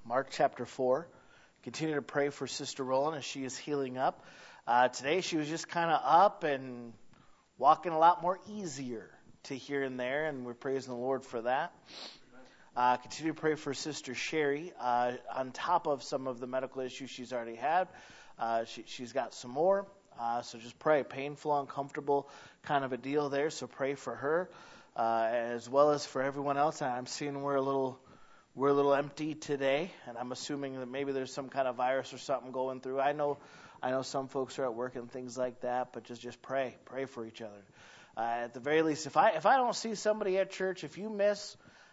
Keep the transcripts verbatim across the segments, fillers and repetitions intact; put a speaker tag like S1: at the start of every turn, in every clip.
S1: Mark chapter four. Continue to pray for Sister Roland as she is healing up. Uh, today she was just kind of up and walking a lot more easier to here and there, and we're praising the Lord for that. Uh, continue to pray for Sister Sherry. Uh, on top of some of the medical issues she's already had, uh, she, she's got some more. Uh, so just pray. Painful, uncomfortable kind of a deal there. So pray for her uh, as well as for everyone else. I'm seeing we're a little we're a little empty today, and I'm assuming that maybe there's some kind of virus or something going through. I know I know some folks are at work and things like that, but just just pray, pray for each other. Uh, at the very least, if I if I don't see somebody at church, if you miss,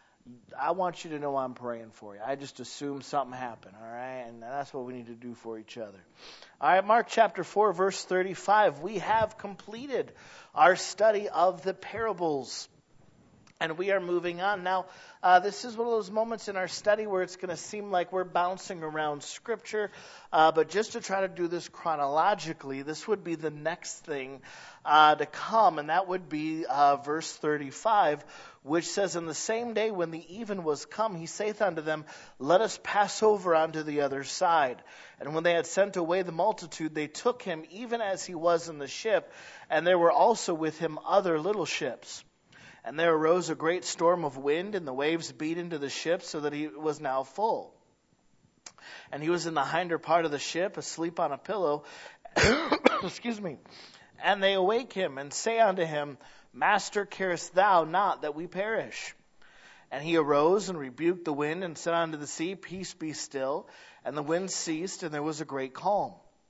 S1: I want you to know I'm praying for you. I just assume something happened, all right? And that's what we need to do for each other. All right, Mark chapter four, verse thirty-five. We have completed our study of the parables, and we are moving on. Now, uh, this is one of those moments in our study where it's going to seem like we're bouncing around Scripture, uh, but just to try to do this chronologically, this would be the next thing uh, to come, and that would be uh, verse thirty-five, which says, "In the same day when the even was come, he saith unto them, Let us pass over unto the other side. And when they had sent away the multitude, they took him even as he was in the ship, and there were also with him other little ships. And there arose a great storm of wind, and the waves beat into the ship, so that he was now full. And he was in the hinder part of the ship, asleep on a pillow. Excuse me. And they awake him, and say unto him, Master, carest thou not that we perish? And he arose and rebuked the wind, and said unto the sea, Peace, be still. And the wind ceased, and there was a great calm.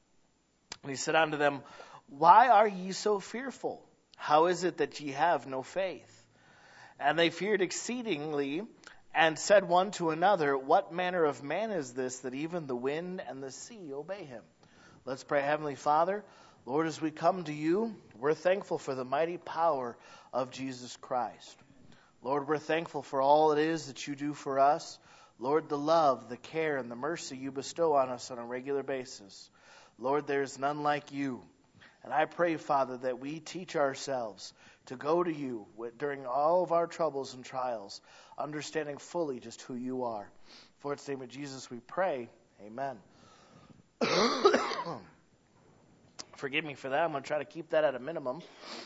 S1: And he said unto them, Why are ye so fearful? How is it that ye have no faith? And they feared exceedingly, and said one to another, What manner of man is this, that even the wind and the sea obey him? Let's pray. Heavenly Father, Lord, as we come to you, we're thankful for the mighty power of Jesus Christ. Lord, we're thankful for all it is that you do for us. Lord, the love, the care, and the mercy you bestow on us on a regular basis. Lord, there is none like you. And I pray, Father, that we teach ourselves to go to you during all of our troubles and trials, understanding fully just who you are. For it's the name of Jesus we pray. Amen. Forgive me for that. I'm going to try to keep that at a minimum.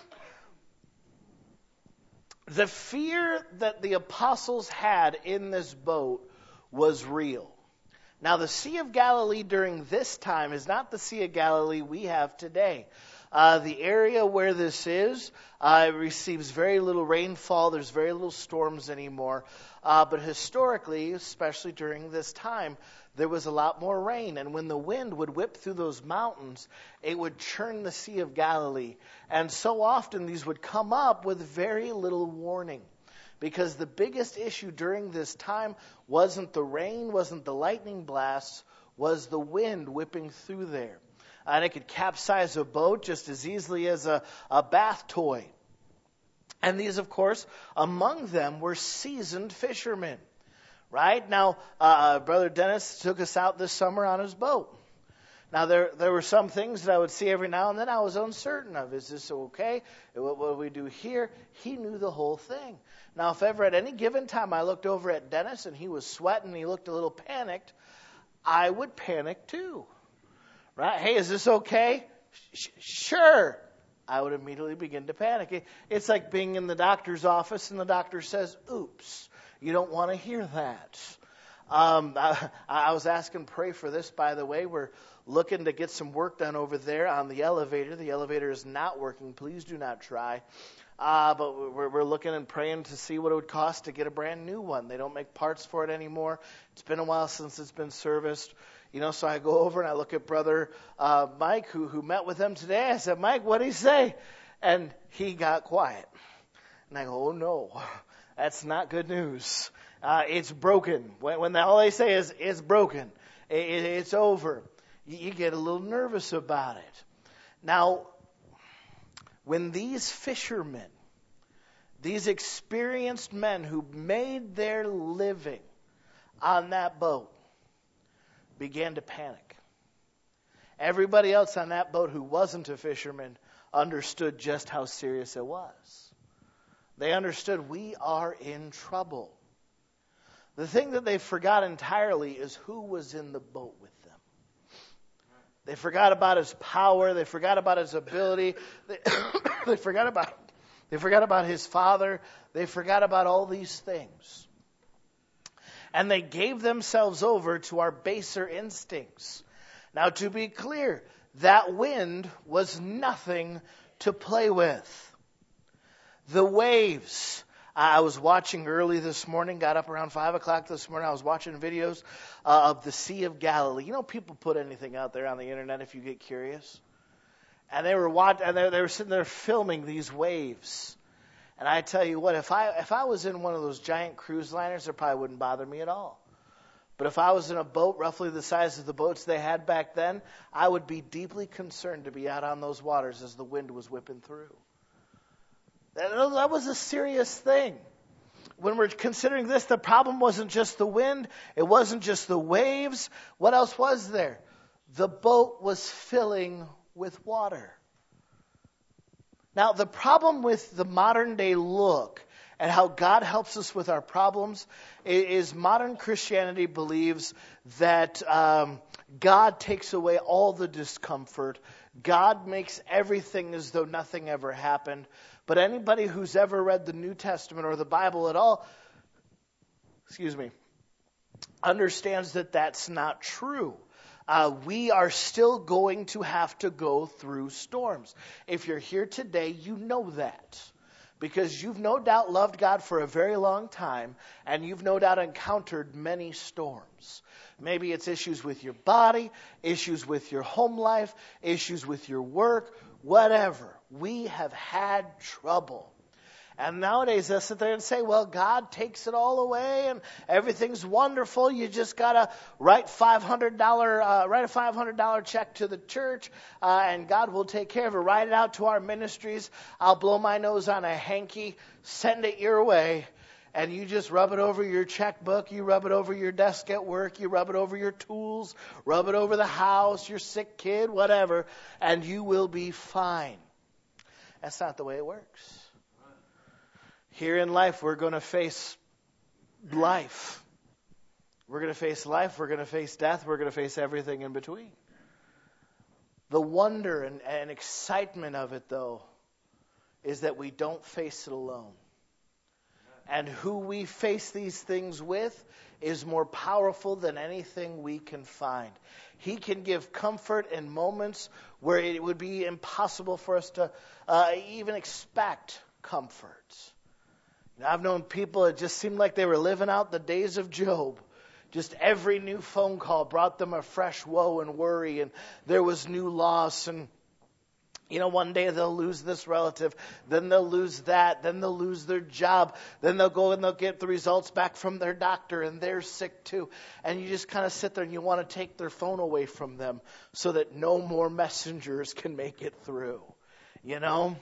S1: The fear that the apostles had in this boat was real. Now, the Sea of Galilee during this time is not the Sea of Galilee we have today. Uh, the area where this is uh, receives very little rainfall. There's very little storms anymore. Uh, but historically, especially during this time, there was a lot more rain. And when the wind would whip through those mountains, it would churn the Sea of Galilee. And so often these would come up with very little warning. Because the biggest issue during this time wasn't the rain, wasn't the lightning blasts, was the wind whipping through there. And it could capsize a boat just as easily as a, a bath toy. And these, of course, among them were seasoned fishermen. Right? Now, uh, Brother Dennis took us out this summer on his boat. Now, there there were some things that I would see every now and then I was uncertain of. Is this okay? What, what do we do here? He knew the whole thing. Now, if ever at any given time I looked over at Dennis and he was sweating, he looked a little panicked, I would panic too. Right? Hey, is this okay? Sh- sure. I would immediately begin to panic. It, it's like being in the doctor's office and the doctor says, oops. You don't want to hear that. Um, I, I was asking, pray for this, by the way. We're looking to get some work done over there on the elevator. The elevator is not working. Please do not try. Uh, but we're, we're looking and praying to see what it would cost to get a brand new one. They don't make parts for it anymore. It's been a while since it's been serviced. You know, so I go over and I look at Brother uh, Mike, who, who met with them today. I said, Mike, what did he say? And he got quiet. And I go, oh, no. That's not good news. Uh, it's broken. When, when all they say is, it's broken, it, it, it's over, you, you get a little nervous about it. Now, when these fishermen, these experienced men who made their living on that boat, began to panic, everybody else on that boat who wasn't a fisherman understood just how serious it was. They understood we are in trouble. The thing that they forgot entirely is who was in the boat with them. They forgot about his power. They forgot about his ability. They, they forgot about they forgot about his Father. They forgot about all these things. And they gave themselves over to our baser instincts. Now, to be clear, that wind was nothing to play with. The waves. I was watching early this morning, got up around five o'clock this morning. I was watching videos uh, of the Sea of Galilee. You know, people put anything out there on the internet if you get curious. And they were watching, and they, they were sitting there filming these waves. And I tell you what, if I if I was in one of those giant cruise liners, it probably wouldn't bother me at all. But if I was in a boat roughly the size of the boats they had back then, I would be deeply concerned to be out on those waters as the wind was whipping through. That was a serious thing. When we're considering this, the problem wasn't just the wind. It wasn't just the waves. What else was there? The boat was filling with water. Now, the problem with the modern day look and how God helps us with our problems is modern Christianity believes that um, God takes away all the discomfort. God makes everything as though nothing ever happened. But anybody who's ever read the New Testament or the Bible at all, excuse me, understands that that's not true. Uh, we are still going to have to go through storms. If you're here today, you know that. Because you've no doubt loved God for a very long time, and you've no doubt encountered many storms. Maybe it's issues with your body, issues with your home life, issues with your work, whatever. We have had trouble. And nowadays they'll sit there and say, well, God takes it all away and everything's wonderful. You just got to write five hundred dollars, uh, write a five hundred dollars check to the church uh, and God will take care of it. Write it out to our ministries. I'll blow my nose on a hanky, send it your way. And you just rub it over your checkbook, you rub it over your desk at work, you rub it over your tools, rub it over the house, your sick kid, whatever, and you will be fine. That's not the way it works. Here in life, we're going to face life. We're going to face life, we're going to face death, we're going to face everything in between. The wonder and, and excitement of it, though, is that we don't face it alone. And who we face these things with is more powerful than anything we can find. He can give comfort in moments where it would be impossible for us to uh, even expect comfort. You know, I've known people, it just seemed like they were living out the days of Job. Just every new phone call brought them a fresh woe and worry, and there was new loss, and you know, one day they'll lose this relative, then they'll lose that, then they'll lose their job, then they'll go and they'll get the results back from their doctor and they're sick too. And you just kind of sit there and you want to take their phone away from them so that no more messengers can make it through. You know,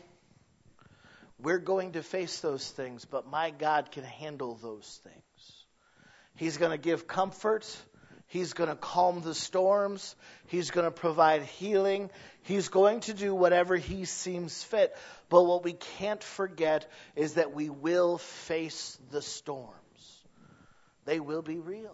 S1: we're going to face those things, but my God can handle those things. He's going to give comfort. He's going to calm the storms. He's going to provide healing. He's going to do whatever he seems fit. But what we can't forget is that we will face the storms. They will be real.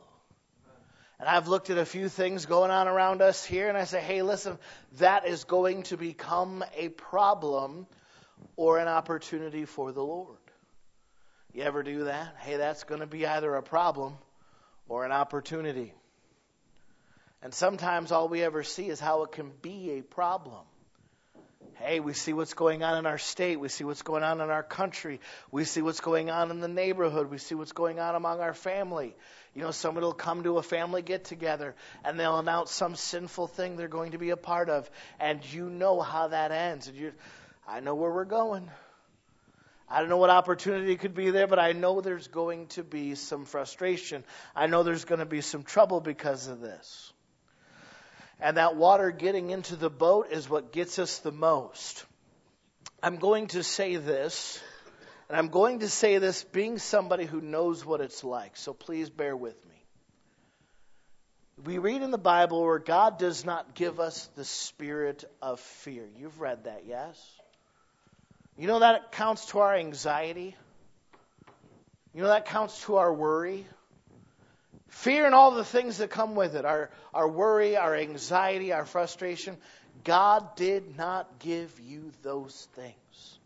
S1: And I've looked at a few things going on around us here, and I say, hey, listen, that is going to become a problem or an opportunity for the Lord. You ever do that? Hey, that's going to be either a problem or an opportunity. And sometimes all we ever see is how it can be a problem. Hey, we see what's going on in our state. We see what's going on in our country. We see what's going on in the neighborhood. We see what's going on among our family. You know, somebody will come to a family get-together and they'll announce some sinful thing they're going to be a part of. And you know how that ends. And you, I know where we're going. I don't know what opportunity could be there, but I know there's going to be some frustration. I know there's going to be some trouble because of this. And that water getting into the boat is what gets us the most. I'm going to say this, and I'm going to say this being somebody who knows what it's like, so please bear with me. We read in the Bible where God does not give us the spirit of fear. You've read that, yes? You know that counts to our anxiety? You know that counts to our worry? Fear and all the things that come with it, our, our worry, our anxiety, our frustration. God did not give you those things.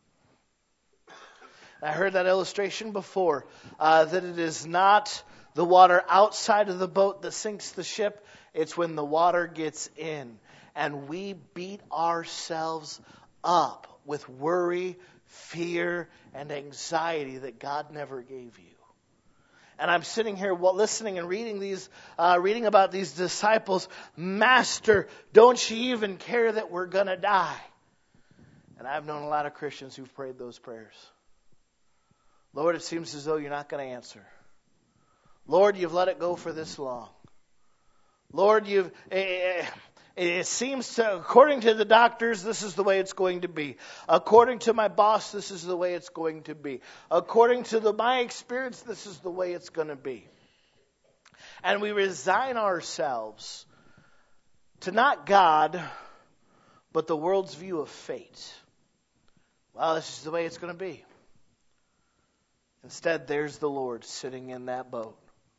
S1: I heard that illustration before, uh, that it is not the water outside of the boat that sinks the ship. It's when the water gets in. And we beat ourselves up with worry, fear, and anxiety that God never gave you. And I'm sitting here listening and reading these, uh, reading about these disciples. Master, don't you even care that we're going to die? And I've known a lot of Christians who've prayed those prayers. Lord, it seems as though you're not going to answer. Lord, you've let it go for this long. Lord, you've... Eh, It seems to, according to the doctors, this is the way it's going to be. According to my boss, this is the way it's going to be. According to the, my experience, this is the way it's going to be. And we resign ourselves to not God, but the world's view of fate. Well, this is the way it's going to be. Instead, there's the Lord sitting in that boat.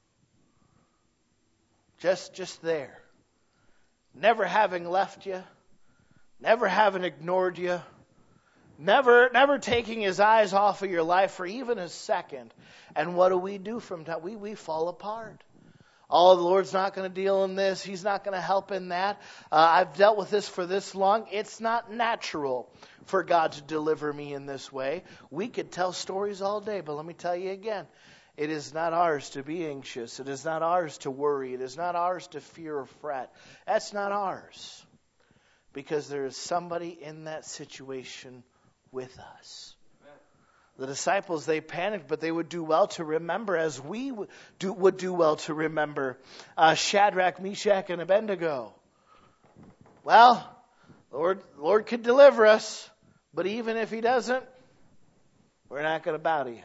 S1: Just, just there. Never having left you, never having ignored you, never never taking his eyes off of your life for even a second. And what do we do from time? We, we fall apart. Oh, the Lord's not going to deal in this. He's not going to help in that. Uh, I've dealt with this for this long. It's not natural for God to deliver me in this way. We could tell stories all day, but let me tell you again. It is not ours to be anxious. It is not ours to worry. It is not ours to fear or fret. That's not ours. Because there is somebody in that situation with us. Amen. The disciples, they panicked, but they would do well to remember, as we would do, would do well to remember, uh, Shadrach, Meshach, and Abednego. Well, Lord, Lord could deliver us, but even if he doesn't, we're not going to bow to you.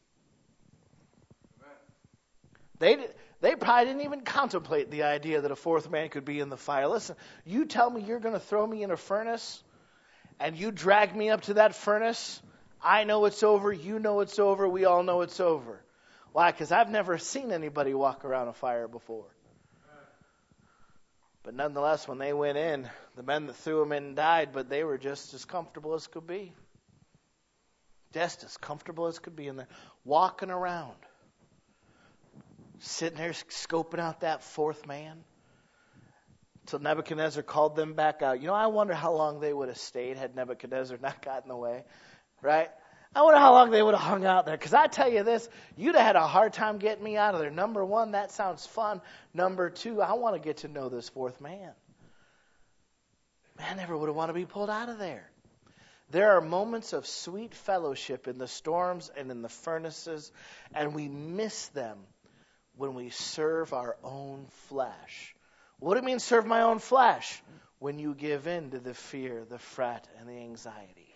S1: They they probably didn't even contemplate the idea that a fourth man could be in the fire. Listen, you tell me you're going to throw me in a furnace, and you drag me up to that furnace. I know it's over. You know it's over. We all know it's over. Why? Because I've never seen anybody walk around a fire before. But nonetheless, when they went in, the men that threw them in died, but they were just as comfortable as could be. Just as comfortable as could be in there, walking around. Sitting there scoping out that fourth man until Nebuchadnezzar called them back out. You know, I wonder how long they would have stayed had Nebuchadnezzar not gotten in the way, right? I wonder how long they would have hung out there. Because I tell you this, you'd have had a hard time getting me out of there. Number one, that sounds fun. Number two, I want to get to know this fourth man. Man, I never would have wanted to be pulled out of there. There are moments of sweet fellowship in the storms and in the furnaces, and we miss them when we serve our own flesh. What do it mean, serve my own flesh? When you give in to the fear, the fret, and the anxiety.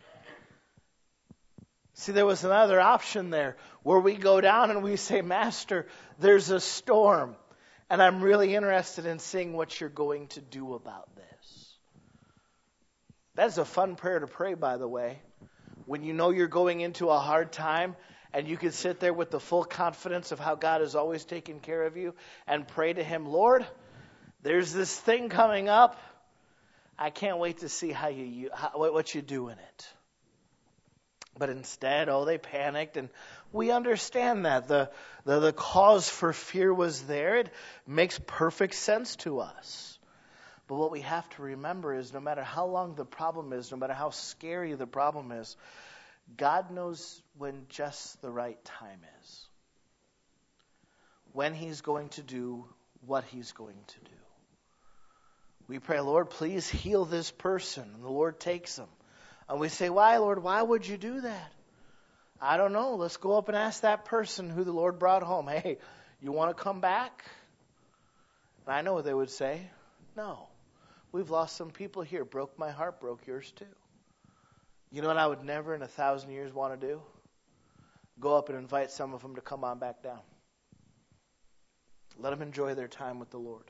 S1: See, there was another option there where we go down and we say, Master, there's a storm, and I'm really interested in seeing what you're going to do about this. That's a fun prayer to pray, by the way. When you know you're going into a hard time, and you can sit there with the full confidence of how God has always taken care of you and pray to him, Lord, there's this thing coming up. I can't wait to see how you how, what you do in it. But instead, oh, they panicked, and we understand that. The, the, the cause for fear was there. It makes perfect sense to us. But what we have to remember is no matter how long the problem is, no matter how scary the problem is, God knows when just the right time is. When he's going to do what he's going to do. We pray, Lord, please heal this person. And the Lord takes them. And we say, why, Lord? Why would you do that? I don't know. Let's go up and ask that person who the Lord brought home. Hey, you want to come back? And I know what they would say. No. We've lost some people here. Broke my heart, broke yours too. You know what I would never in a thousand years want to do? Go up and invite some of them to come on back down. Let them enjoy their time with the Lord.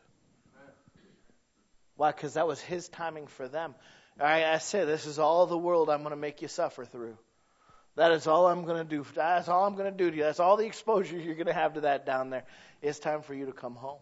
S1: Why? Because that was his timing for them. All right, I say, this is all the world I'm going to make you suffer through. That is all I'm going to do. That's all I'm going to do to you. That's all the exposure you're going to have to that down there. It's time for you to come home.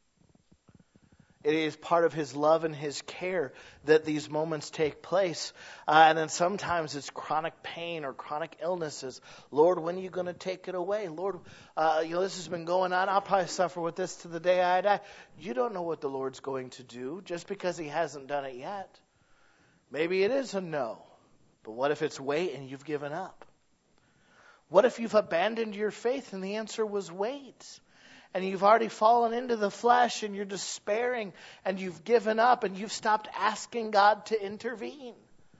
S1: It is part of His love and His care that these moments take place. Uh, and then sometimes it's chronic pain or chronic illnesses. Lord, when are you going to take it away? Lord, uh, you know, this has been going on. I'll probably suffer with this to the day I die. You don't know what the Lord's going to do just because He hasn't done it yet. Maybe it is a no. But what if it's wait and you've given up? What if you've abandoned your faith and the answer was wait? And you've already fallen into the flesh and you're despairing and you've given up and you've stopped asking God to intervene.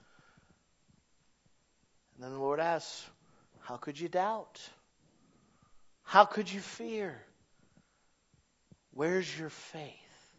S1: And then the Lord asks, how could you doubt? How could you fear? Where's your faith?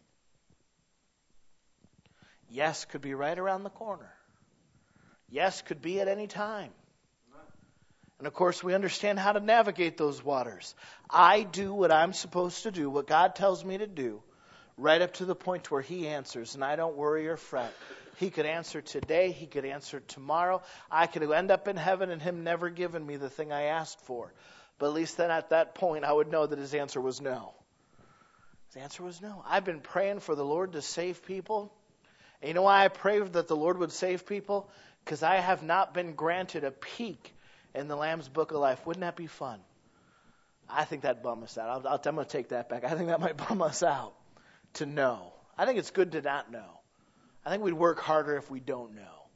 S1: Yes could be right around the corner. Yes could be at any time. And of course, we understand how to navigate those waters. I do what I'm supposed to do, what God tells me to do, right up to the point where He answers, and I don't worry or fret. He could answer today, He could answer tomorrow. I could end up in heaven and Him never giving me the thing I asked for. But at least then at that point, I would know that His answer was no. His answer was no. I've been praying for the Lord to save people. And you know why I prayed that the Lord would save people? Because I have not been granted a peek in the Lamb's Book of Life. Wouldn't that be fun? I think that'd bum us out. I'll, I'll, I'm going to take that back. I think that might bum us out to know. I think it's good to not know. I think we'd work harder if we don't know.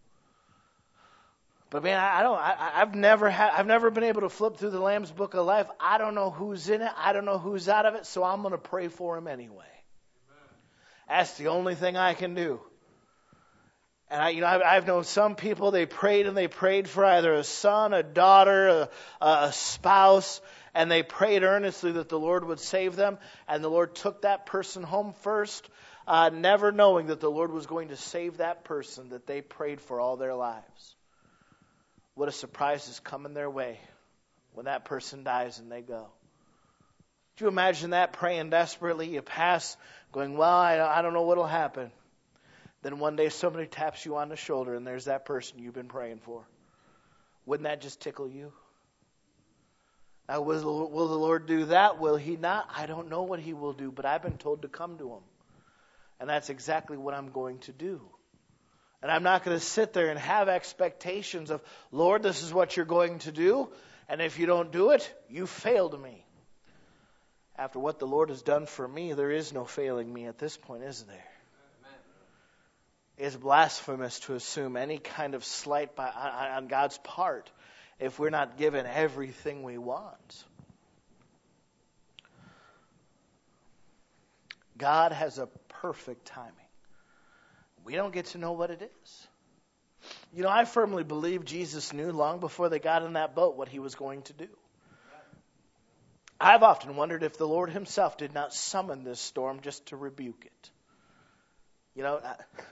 S1: But man, I, I don't. I, I've never had. I've never been able to flip through the Lamb's Book of Life. I don't know who's in it. I don't know who's out of it. So I'm going to pray for him anyway. That's the only thing I can do. And I, you know, I've, I've known some people, they prayed and they prayed for either a son, a daughter, a, a spouse, and they prayed earnestly that the Lord would save them. And the Lord took that person home first, uh, never knowing that the Lord was going to save that person that they prayed for all their lives. What a surprise is coming their way when that person dies and they go. Do you imagine that, praying desperately? You pass, going, well, I, I don't know what will happen. Then one day somebody taps you on the shoulder and there's that person you've been praying for. Wouldn't that just tickle you? Now, will, will the Lord do that? Will He not? I don't know what He will do, but I've been told to come to Him. And that's exactly what I'm going to do. And I'm not going to sit there and have expectations of, Lord, this is what you're going to do. And if you don't do it, you failed me. After what the Lord has done for me, there is no failing me at this point, is there? It's blasphemous to assume any kind of slight by, on God's part if we're not given everything we want. God has a perfect timing. We don't get to know what it is. You know, I firmly believe Jesus knew long before they got in that boat what He was going to do. I've often wondered if the Lord Himself did not summon this storm just to rebuke it. You know,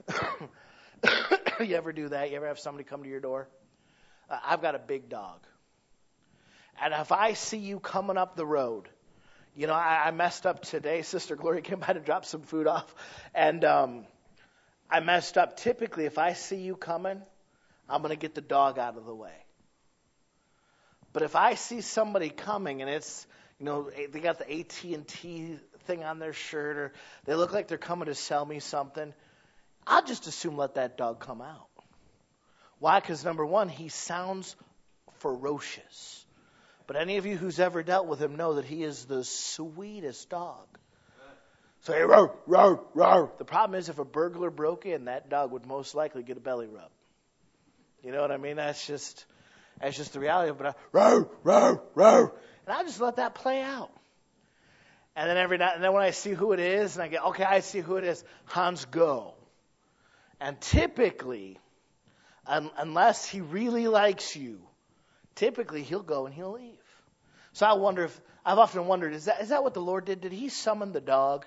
S1: you ever do that? You ever have somebody come to your door? Uh, I've got a big dog. And if I see you coming up the road, you know, I, I messed up today. Sister Gloria came by to drop some food off. And um, I messed up. Typically, if I see you coming, I'm going to get the dog out of the way. But if I see somebody coming and it's, you know, they got the A T and T thing on their shirt, or they look like they're coming to sell me something, I'll just assume let that dog come out. Why? Because number one, he sounds ferocious. But any of you who's ever dealt with him know that he is the sweetest dog. So hey, roar, roar, roar. The problem is if a burglar broke in, that dog would most likely get a belly rub. You know what I mean? That's just that's just the reality of it. Roar, roar, roar. And I'll just let that play out. And then every night, and then when I see who it is, and I get, okay, I see who it is. Hans, go. And typically, un- unless he really likes you, typically he'll go and he'll leave. So I wonder if I've often wondered, is that is that what the Lord did? Did He summon the dog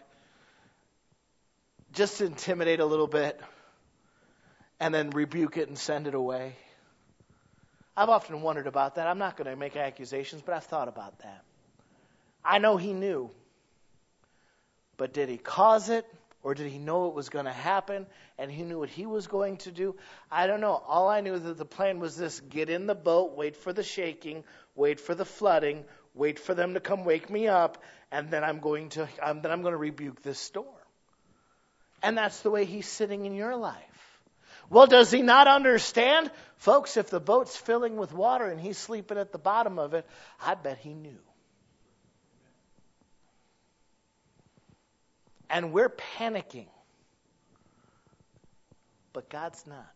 S1: just to intimidate a little bit, and then rebuke it and send it away? I've often wondered about that. I'm not going to make accusations, but I've thought about that. I know He knew. But did He cause it? Or did he know it was going to happen and he knew what he was going to do? I don't know. All I knew that the plan was this: get in the boat, wait for the shaking, wait for the flooding, wait for them to come wake me up, and then I'm going to um, then I'm going to rebuke this storm. And that's the way he's sitting in your life. Well, does he not understand? Folks, if the boat's filling with water and he's sleeping at the bottom of it, I bet he knew. And we're panicking. But God's not.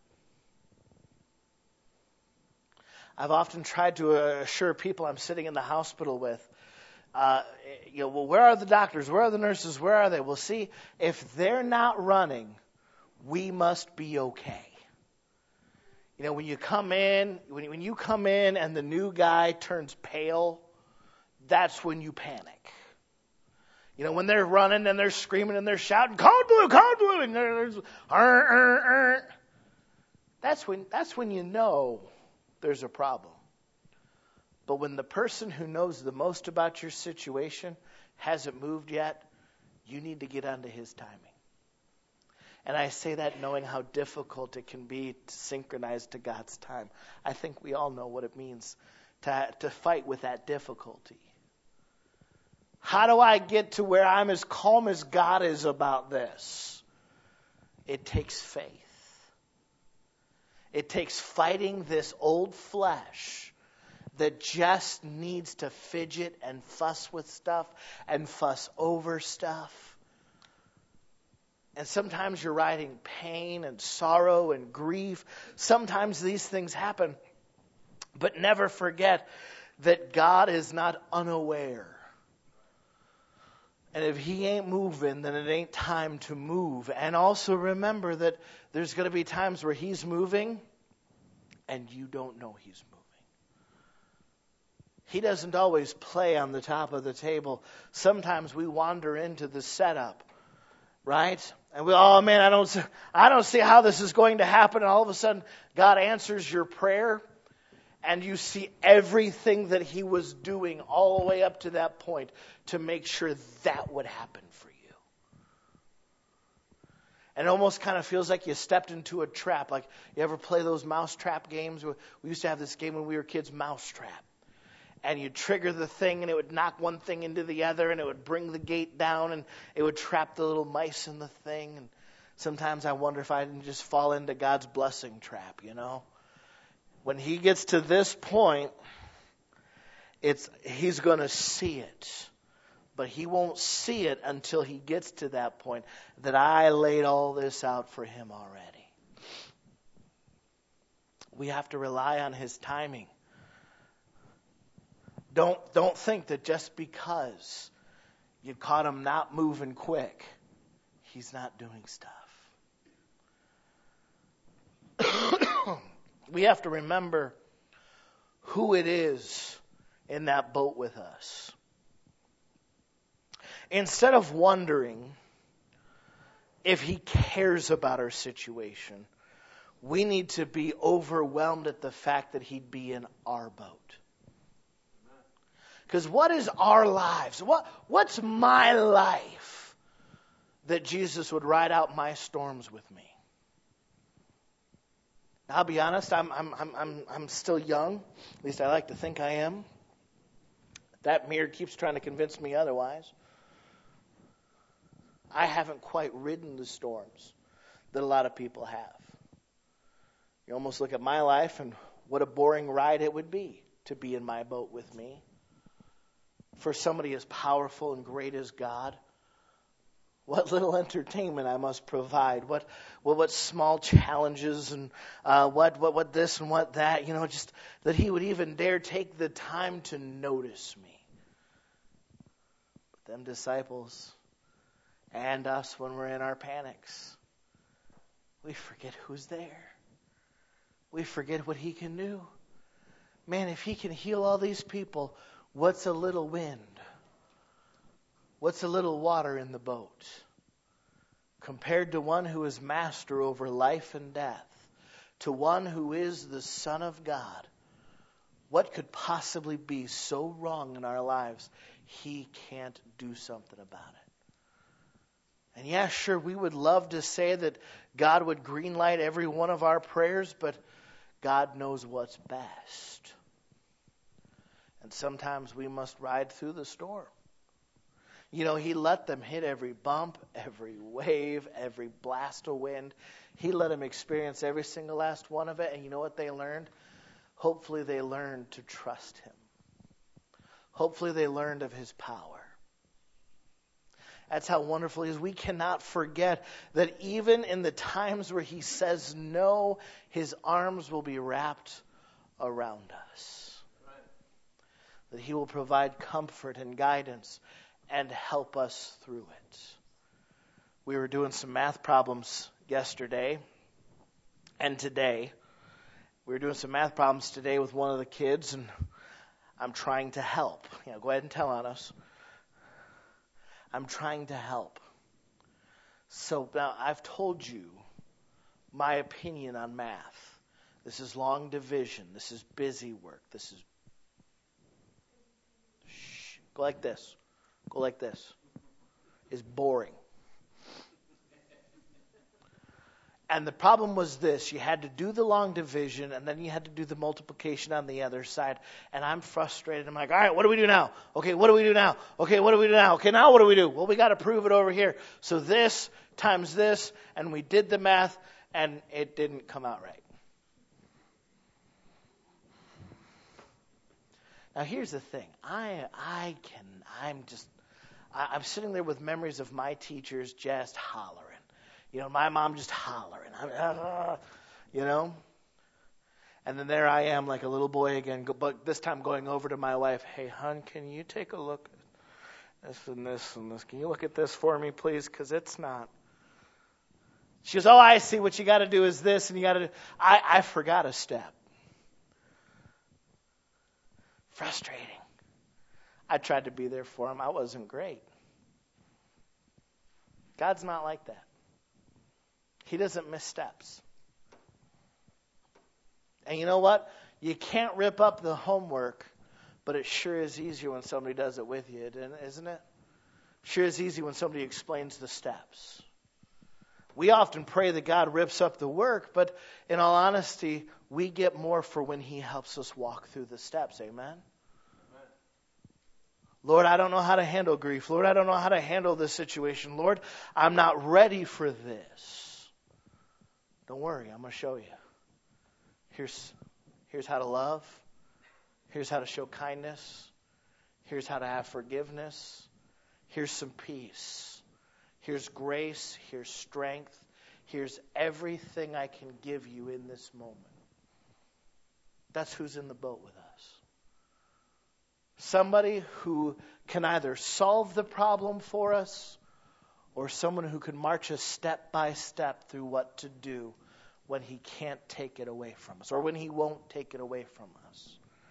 S1: I've often tried to assure people I'm sitting in the hospital with, uh, you know, well, where are the doctors? Where are the nurses? Where are they? Well, see, if they're not running, we must be okay. You know, when you come in, when, when you come in and the new guy turns pale, that's when you panic. You know, when they're running and they're screaming and they're shouting, "Code blue, code blue," and there's, "Arr, arr, arr." That's when that's when you know there's a problem. But when the person who knows the most about your situation hasn't moved yet, you need to get onto his timing. And I say that knowing how difficult it can be to synchronize to God's time. I think we all know what it means to to fight with that difficulty. How do I get to where I'm as calm as God is about this? It takes faith. It takes fighting this old flesh that just needs to fidget and fuss with stuff and fuss over stuff. And sometimes you're riding pain and sorrow and grief. Sometimes these things happen. But never forget that God is not unaware. And if he ain't moving, then it ain't time to move. And also remember that there's going to be times where he's moving and you don't know he's moving. He doesn't always play on the top of the table. Sometimes we wander into the setup, right? And we, oh man, I don't, I don't see how this is going to happen. And all of a sudden, God answers your prayer. And you see everything that he was doing all the way up to that point to make sure that would happen for you. And it almost kind of feels like you stepped into a trap. Like, you ever play those mousetrap games? We used to have this game when we were kids, Mousetrap. And you'd trigger the thing and it would knock one thing into the other and it would bring the gate down and it would trap the little mice in the thing. And sometimes I wonder if I didn't just fall into God's blessing trap, you know? When he gets to this point, it's he's going to see it. But he won't see it until he gets to that point that I laid all this out for him already. We have to rely on his timing. Don't, don't think that just because you caught him not moving quick, he's not doing stuff. We have to remember who it is in that boat with us. Instead of wondering if he cares about our situation, we need to be overwhelmed at the fact that he'd be in our boat. Because what is our lives? What, what's my life that Jesus would ride out my storms with me? I'll be honest, I'm I'm I'm I'm I'm still young. At least I like to think I am. That mirror keeps trying to convince me otherwise. I haven't quite ridden the storms that a lot of people have. You almost look at my life and what a boring ride it would be to be in my boat with me. For somebody as powerful and great as God, what little entertainment I must provide. What, what, what small challenges and uh, what, what, what this and what that. You know, just that he would even dare take the time to notice me. But them disciples and us, when we're in our panics, we forget who's there. We forget what he can do. Man, if he can heal all these people, what's a little wind? What's a little water in the boat compared to one who is master over life and death, to one who is the Son of God? What could possibly be so wrong in our lives? He can't do something about it. And yeah, sure, we would love to say that God would greenlight every one of our prayers, but God knows what's best. And sometimes we must ride through the storm. You know, He let them hit every bump, every wave, every blast of wind. He let them experience every single last one of it. And you know what they learned? Hopefully they learned to trust Him. Hopefully they learned of His power. That's how wonderful He is. We cannot forget that even in the times where He says no, His arms will be wrapped around us. Right. That He will provide comfort and guidance and help us through it. We were doing some math problems yesterday and today. We were doing some math problems today with one of the kids, and I'm trying to help. You know, go ahead and tell on us. I'm trying to help. So now I've told you my opinion on math. This is long division. This is busy work. This is... Shh. Go like this. Go like this. Is boring. And the problem was this. You had to do the long division, and then you had to do the multiplication on the other side. And I'm frustrated. I'm like, all right, what do we do now? Okay, what do we do now? Okay, what do we do now? Okay, now what do we do? Well, we got to prove it over here. So this times this, and we did the math, and it didn't come out right. Now, here's the thing. I I can, I'm just, I, I'm sitting there with memories of my teachers just hollering. You know, my mom just hollering, uh, you know. And then there I am like a little boy again, but this time going over to my wife. Hey, hon, can you take a look at this and this and this? Can you look at this for me, please? Because it's not. She goes, oh, I see. What you got to do is this, and you got to do. I, I forgot a step. Frustrating. I tried to be there for him. I wasn't great. God's not like that. He doesn't miss steps. And you know what? You can't rip up the homework, but it sure is easier when somebody does it with you, isn't it? Sure is easy when somebody explains the steps. We often pray that God rips up the work, but in all honesty, we get more for when He helps us walk through the steps. Amen? Lord, I don't know how to handle grief. Lord, I don't know how to handle this situation. Lord, I'm not ready for this. Don't worry, I'm going to show you. Here's, here's how to love. Here's how to show kindness. Here's how to have forgiveness. Here's some peace. Here's grace. Here's strength. Here's everything I can give you in this moment. That's who's in the boat with us. Somebody who can either solve the problem for us, or someone who can march us step by step through what to do when He can't take it away from us, or when He won't take it away from us.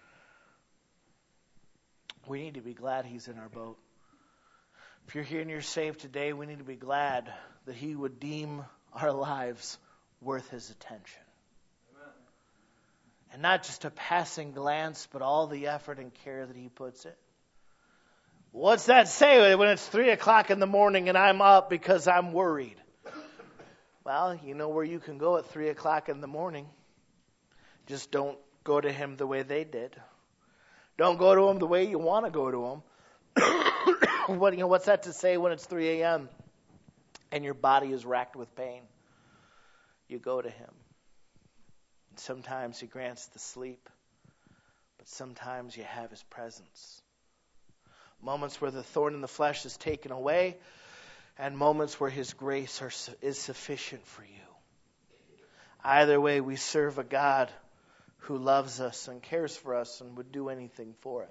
S1: We need to be glad He's in our boat. If you're here and you're saved today, we need to be glad that He would deem our lives worth His attention. Amen. And not just a passing glance, but all the effort and care that He puts in. What's that say when it's three o'clock in the morning and I'm up because I'm worried? Well, you know where you can go at three o'clock in the morning. Just don't go to Him the way they did. Don't go to Him the way you want to go to Him. What, you know, what's that to say when it's three a.m. and your body is racked with pain? You go to Him. Sometimes He grants the sleep, but sometimes you have His presence. Moments where the thorn in the flesh is taken away, and moments where His grace are, is sufficient for you. Either way, we serve a God who loves us and cares for us and would do anything for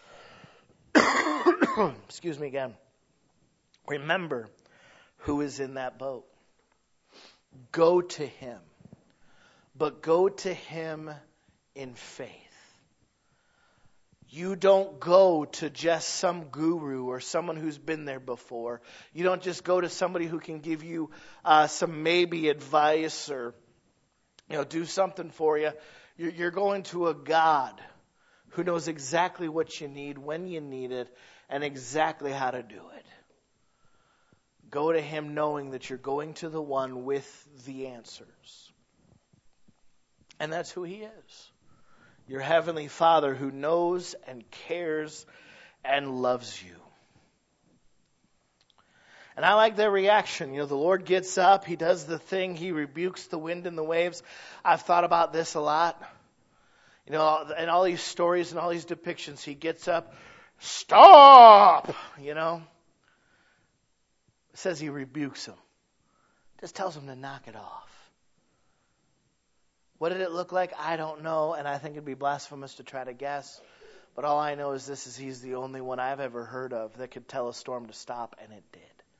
S1: us. Excuse me again. Remember who is in that boat. Go to Him, but go to Him in faith. You don't go to just some guru or someone who's been there before. You don't just go to somebody who can give you uh, some maybe advice or, you know, do something for you. You're, you're going to a God who knows exactly what you need, when you need it, and exactly how to do it. Go to Him knowing that you're going to the one with the answers. And that's who He is. Your Heavenly Father who knows and cares and loves you. And I like their reaction. You know, the Lord gets up, He does the thing, He rebukes the wind and the waves. I've thought about this a lot. You know, in all these stories and all these depictions, He gets up, stop! You know. It says He rebukes them. Just tells them to knock it off. What did it look like? I don't know, and I think it'd be blasphemous to try to guess. But all I know is this is He's the only one I've ever heard of that could tell a storm to stop, and it did.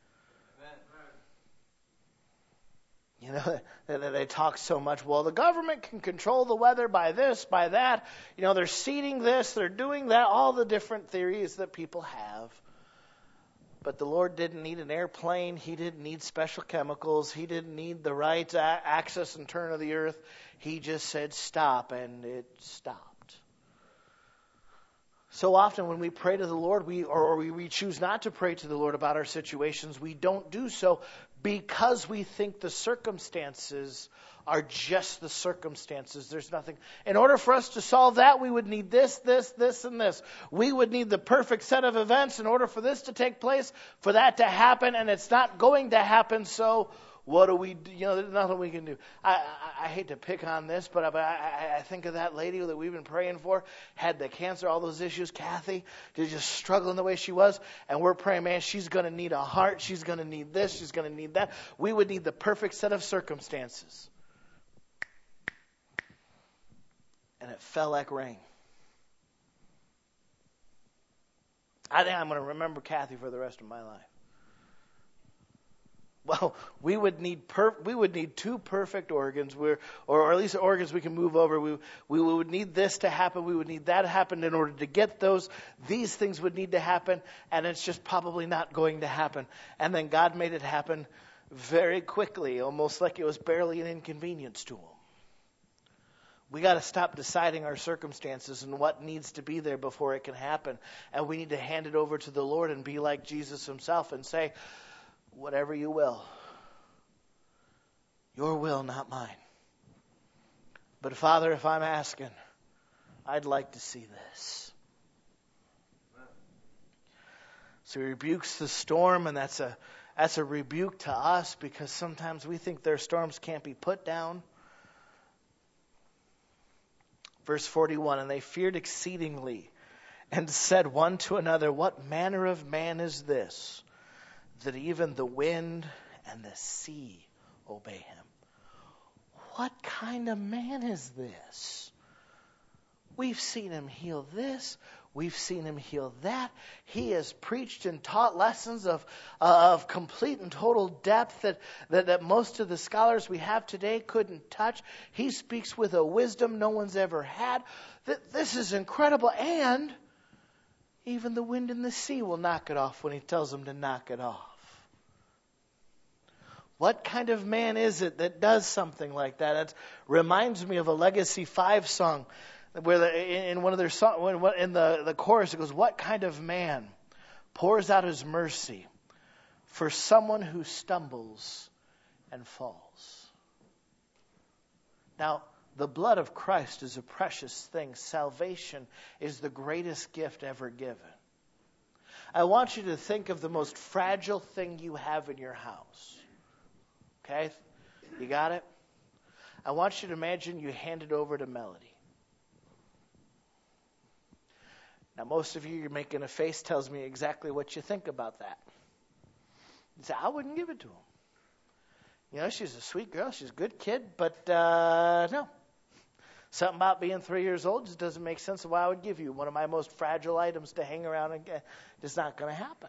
S1: You know, they, they talk so much, well, the government can control the weather by this, by that. You know, they're seeding this, they're doing that, all the different theories that people have. But the Lord didn't need an airplane. He didn't need special chemicals. He didn't need the right access and turn of the earth. He just said stop, and it stopped. So often when we pray to the Lord, we or, or we, we choose not to pray to the Lord about our situations, we don't do so because we think the circumstances are just the circumstances. There's nothing. In order for us to solve that, we would need this, this, this, and this. We would need the perfect set of events in order for this to take place, for that to happen, and it's not going to happen, so what do we do? You know, there's nothing we can do. I, I, I hate to pick on this, but I, I, I think of that lady that we've been praying for, had the cancer, all those issues, Kathy, just struggling the way she was, and we're praying, man, she's going to need a heart, she's going to need this, she's going to need that. We would need the perfect set of circumstances. And it fell like rain. I think I'm going to remember Kathy for the rest of my life. Well, we would need per- we would need two perfect organs, where, or at least organs we can move over. We we would need this to happen. We would need that to happen in order to get those. These things would need to happen, and it's just probably not going to happen. And then God made it happen very quickly, almost like it was barely an inconvenience to Him. We got to stop deciding our circumstances and what needs to be there before it can happen, and we need to hand it over to the Lord and be like Jesus Himself and say, whatever you will. Your will, not mine. But Father, if I'm asking, I'd like to see this. So He rebukes the storm, and that's a that's a rebuke to us because sometimes we think their storms can't be put down. Verse forty-one, and they feared exceedingly and said one to another, what manner of man is this, that even the wind and the sea obey Him? What kind of man is this? We've seen Him heal this. We've seen Him heal that. He has preached and taught lessons of, uh, of complete and total depth that, that, that most of the scholars we have today couldn't touch. He speaks with a wisdom no one's ever had. This is incredible. And even the wind and the sea will knock it off when He tells them to knock it off. What kind of man is it that does something like that? It reminds me of a Legacy five song, where the, in one of their song, in the, the chorus it goes, what kind of man pours out his mercy for someone who stumbles and falls? Now, the blood of Christ is a precious thing. Salvation is the greatest gift ever given. I want you to think of the most fragile thing you have in your house. Okay? You got it? I want you to imagine you hand it over to Melody. Now, most of you, you're making a face, tells me exactly what you think about that. You say, I wouldn't give it to him. You know, she's a sweet girl, she's a good kid, but uh, no. Something about being three years old just doesn't make sense of why I would give you one of my most fragile items to hang around and get. It's not going to happen.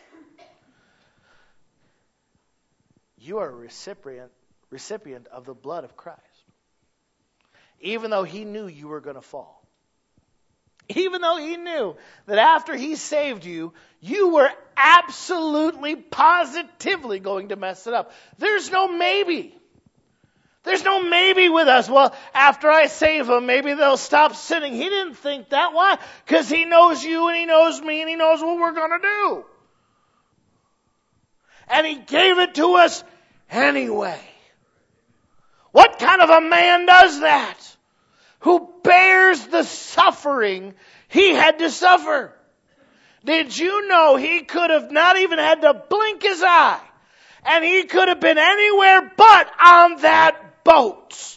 S1: You are a recipient, recipient of the blood of Christ. Even though He knew you were going to fall. Even though He knew that after He saved you, you were absolutely, positively going to mess it up. There's no maybe. There's no maybe with us. Well, after I save them, maybe they'll stop sinning. He didn't think that. Why? Because He knows you and He knows me and He knows what we're going to do. And He gave it to us anyway. What kind of a man does that? Who bears the suffering He had to suffer? Did you know He could have not even had to blink His eye, and He could have been anywhere but on that boat?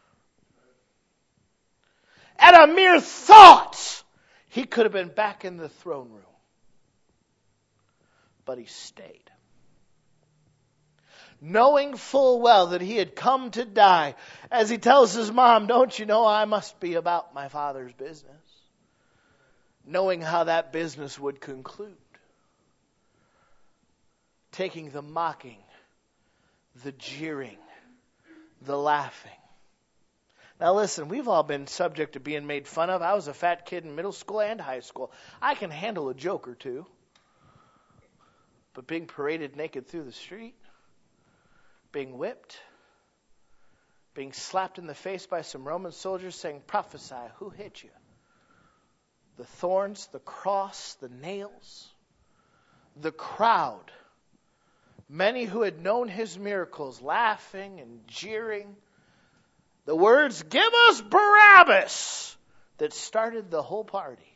S1: At a mere thought, He could have been back in the throne room. But He stayed. Knowing full well that He had come to die, as He tells His mom, don't you know I must be about my Father's business? Knowing how that business would conclude. Taking the mocking, the jeering, the laughing. Now listen, we've all been subject to being made fun of. I was a fat kid in middle school and high school. I can handle a joke or two. But being paraded naked through the street, being whipped, being slapped in the face by some Roman soldiers saying, prophesy, who hit you? The thorns, the cross, the nails, the crowd, many who had known His miracles, laughing and jeering. The words, give us Barabbas, that started the whole party.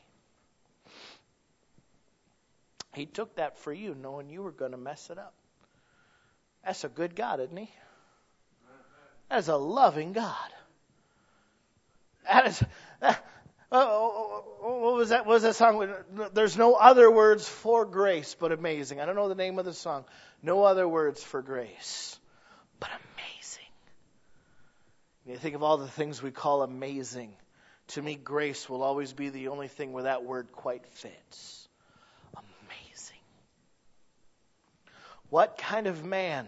S1: He took that for you, knowing you were going to mess it up. That's a good God, isn't He? That's a loving God. That is, that, oh, what was that? What was that song? There's no other words for grace but amazing. I don't know the name of the song. No other words for grace but amazing. You think of all the things we call amazing. To me, grace will always be the only thing where that word quite fits. Amazing. What kind of man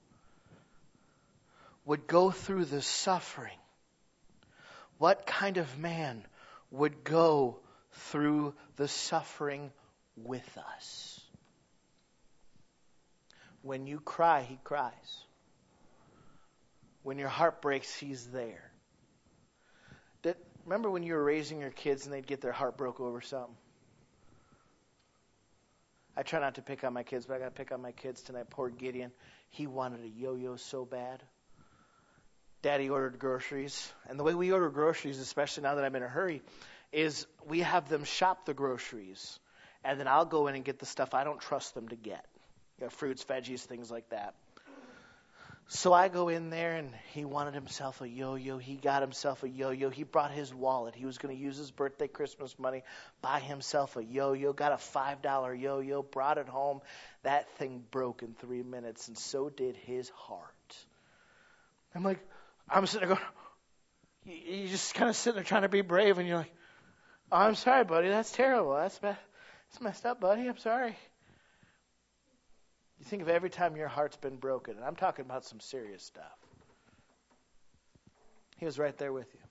S1: would go through the suffering? What kind of man would go through the suffering with us? When you cry, He cries. When your heart breaks, He's there. Did, remember when you were raising your kids and they'd get their heart broke over something? I try not to pick on my kids, but I got to pick on my kids tonight. Poor Gideon. He wanted a yo-yo so bad. Daddy ordered groceries. And the way we order groceries, especially now that I'm in a hurry, is we have them shop the groceries. And then I'll go in and get the stuff I don't trust them to get. You know, fruits, veggies, things like that. So I go in there, and he wanted himself a yo-yo. He got himself a yo-yo. He brought his wallet. He was going to use his birthday Christmas money, buy himself a yo-yo, got a five dollar yo-yo, brought it home. That thing broke in three minutes, and so did his heart. I'm like, I'm sitting there going, you just kind of sitting there trying to be brave, and you're like, oh, I'm sorry, buddy. That's terrible. That's, that's messed up, buddy. I'm sorry. You think of every time your heart's been broken, and I'm talking about some serious stuff. He was right there with you.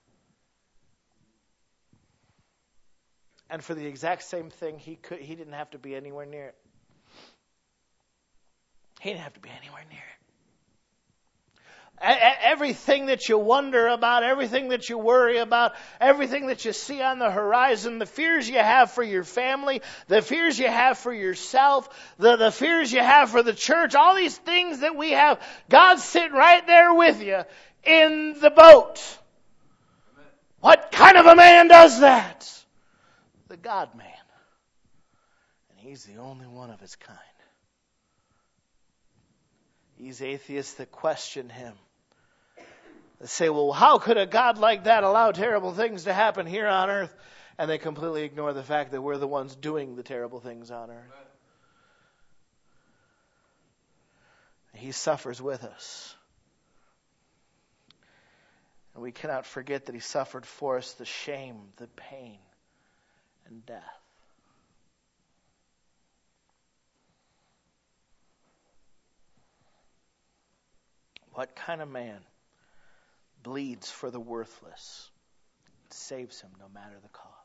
S1: And for the exact same thing, he could he didn't have to be anywhere near it. He didn't have to be anywhere near it. Everything that you wonder about, everything that you worry about, everything that you see on the horizon, the fears you have for your family, the fears you have for yourself, the, the fears you have for the church, all these things that we have, God's sitting right there with you in the boat. Amen. What kind of a man does that? The God-man. And He's the only one of His kind. These atheists that question Him, they say, well, how could a God like that allow terrible things to happen here on earth? And they completely ignore the fact that we're the ones doing the terrible things on earth. He suffers with us. And we cannot forget that He suffered for us the shame, the pain, and death. What kind of man bleeds for the worthless, saves him no matter the cost?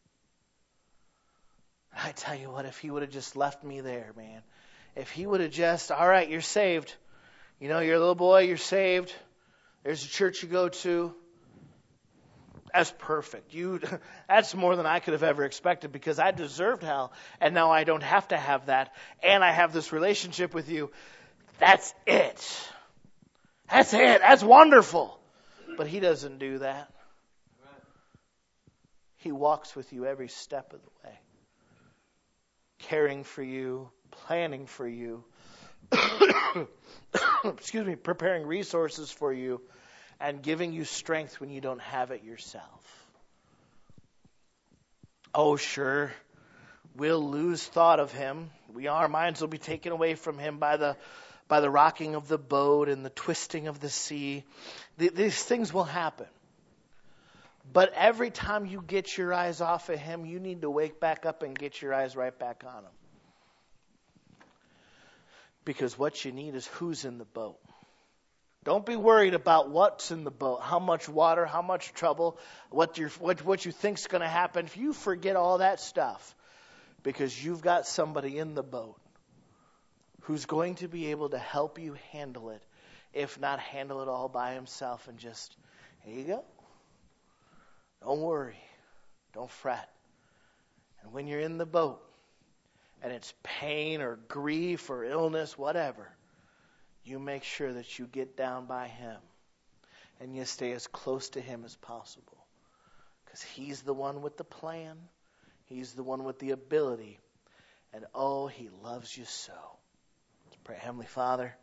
S1: I tell you what, if He would have just left me there, man. If He would have just, all right, you're saved. You know, you're a little boy, you're saved. There's a church you go to. That's perfect. You, that's more than I could have ever expected because I deserved hell, and now I don't have to have that, and I have this relationship with you. That's it. That's it. That's wonderful. But he doesn't do that. He walks with you every step of the way, caring for you, planning for you, excuse me, preparing resources for you, and giving you strength when you don't have it yourself. Oh, sure, we'll lose thought of him. We, our minds will be taken away from him by the by the rocking of the boat and the twisting of the sea. The, these things will happen. But every time you get your eyes off of him, you need to wake back up and get your eyes right back on him. Because what you need is who's in the boat. Don't be worried about what's in the boat, how much water, how much trouble, what, you're, what, what you think's going to happen. If you forget all that stuff, because you've got somebody in the boat who's going to be able to help you handle it, if not handle it all by himself, and just, here you go. Don't worry. Don't fret. And when you're in the boat, and it's pain or grief or illness, whatever, you make sure that you get down by him and you stay as close to him as possible. Because he's the one with the plan. He's the one with the ability. And oh, he loves you so. Let's pray. Heavenly Father,